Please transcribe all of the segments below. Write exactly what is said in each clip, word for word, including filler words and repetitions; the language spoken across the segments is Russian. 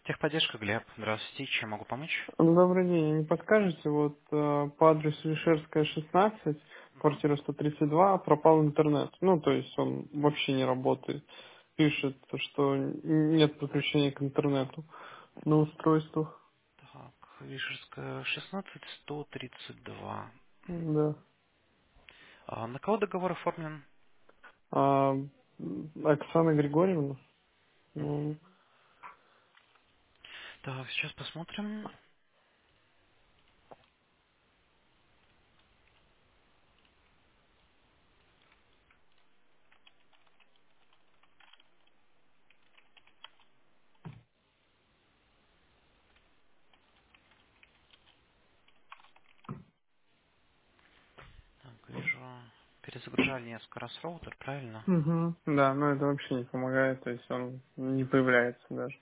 Техподдержка, Глеб. Здравствуйте. Чем могу помочь? Добрый день. Не подскажете, вот э, по адресу Ишерская, шестнадцать, квартира сто тридцать два, пропал интернет. Ну, то есть он вообще не работает. Пишет, что нет подключения к интернету на устройствах. Так, Вишерская, шестнадцать, сто тридцать два. Да. А на кого договор оформлен? А, Оксана Григорьевна? Ну, Мгм. Так, сейчас посмотрим. Так, вижу, перезагружали несколько раз роутер, правильно? угу. Да, но это вообще не помогает, то есть он не появляется даже.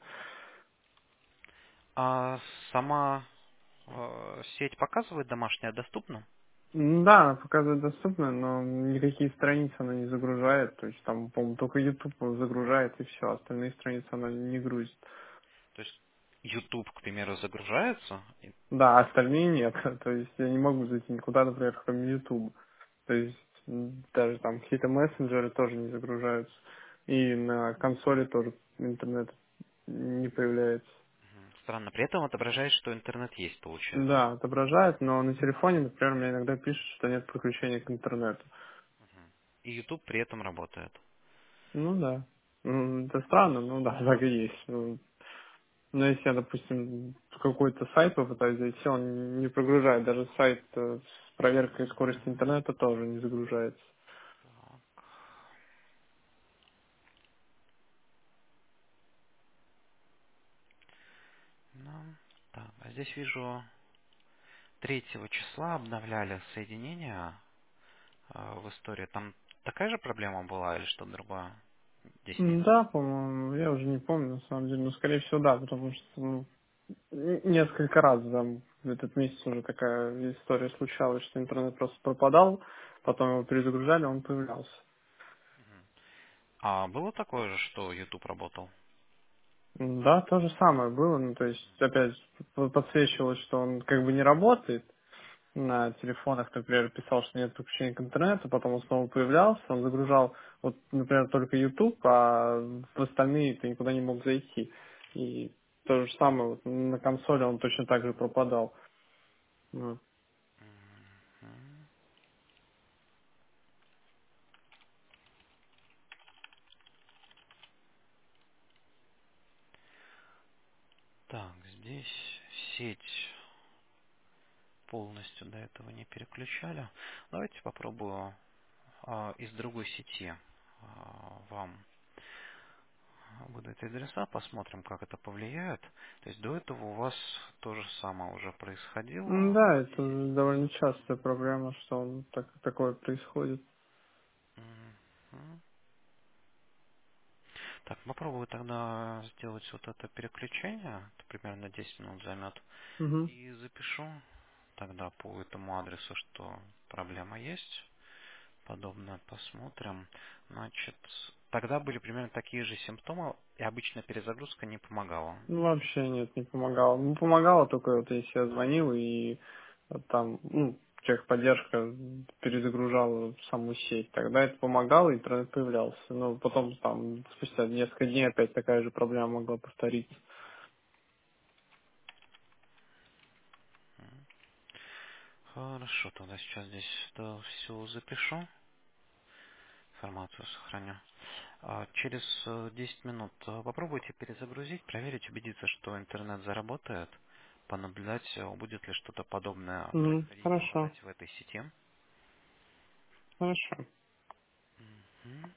А сама э, сеть показывает домашняя доступна? Да, она показывает доступно, но никакие страницы она не загружает. То есть там, по-моему, только YouTube загружает и все, остальные страницы она не грузит. То есть YouTube, к примеру, загружается? И- Да, а остальные нет. То есть я не могу зайти никуда, например, кроме YouTube. То есть м, даже там какие-то мессенджеры тоже не загружаются. И на консоли тоже интернет не появляется. Мгм. Странно, при этом отображает, что интернет есть, получается. Да, отображает, но на телефоне, например, мне иногда пишет, что нет подключения к интернету. И YouTube при этом работает. Ну да. Ну, это странно, ну да, так и есть. Ну, но если я, допустим, в какой-то сайт попытаюсь зайти, он не прогружает. Даже сайт э, с проверкой скорости интернета тоже не загружается. Так, ну, так, а здесь вижу третьего числа обновляли соединение а, в истории. Там такая же проблема была или что-то другое? Здесь нет. М, Да, по-моему, я уже не помню, на самом деле. Но, скорее всего, да, потому что ну, н- несколько раз там в этот месяц уже такая история случалась, что интернет просто пропадал, потом его перезагружали, он появлялся. А было такое же, что YouTube работал? М, Да, то же самое было. Ну, то есть, опять п- подсвечивалось, что он как бы не работает, на телефонах, например, писал, что нет подключения к интернету, потом он снова появлялся, он загружал, вот, например, только YouTube, а в остальные ты никуда не мог зайти. И то же самое вот, на консоли он точно так же пропадал. Вот. Мгм. Так, здесь сеть полностью до этого не переключали. Давайте попробую а, из другой сети а, вам выдать адреса, посмотрим, как это повлияет. То есть до этого у вас то же самое уже М, происходило. Да, это И... уже довольно частая проблема, что он так, такое происходит. Мгм. Так, попробую тогда сделать вот это переключение. Это примерно десять минут займет. Угу. И запишу тогда по этому адресу, что проблема есть. Подобное посмотрим. Значит, тогда были примерно такие же симптомы, и обычная перезагрузка не помогала. Ну, вообще нет, не помогало. Ну, помогало только вот если я звонил и вот там, ну, техподдержка перезагружала саму сеть. Тогда это помогало, и интернет появлялся. Но потом там спустя несколько дней опять такая же проблема могла повториться. Хорошо, тогда сейчас здесь все запишу, информацию сохраню. А через э, десять минут э, попробуйте перезагрузить, проверить, убедиться, что интернет заработает, понаблюдать, э, будет ли что-то подобное Угу. происходить, Хорошо, пропадать в этой сети. хорошо. Мгм.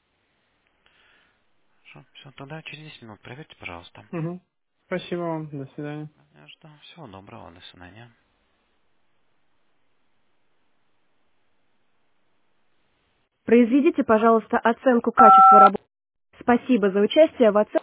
Хорошо, все, тогда через десять минут проверьте, пожалуйста. Угу. Спасибо вам, до свидания. Жду. Всего доброго, до свидания. Произведите, пожалуйста, оценку качества работы. Спасибо за участие в оценке.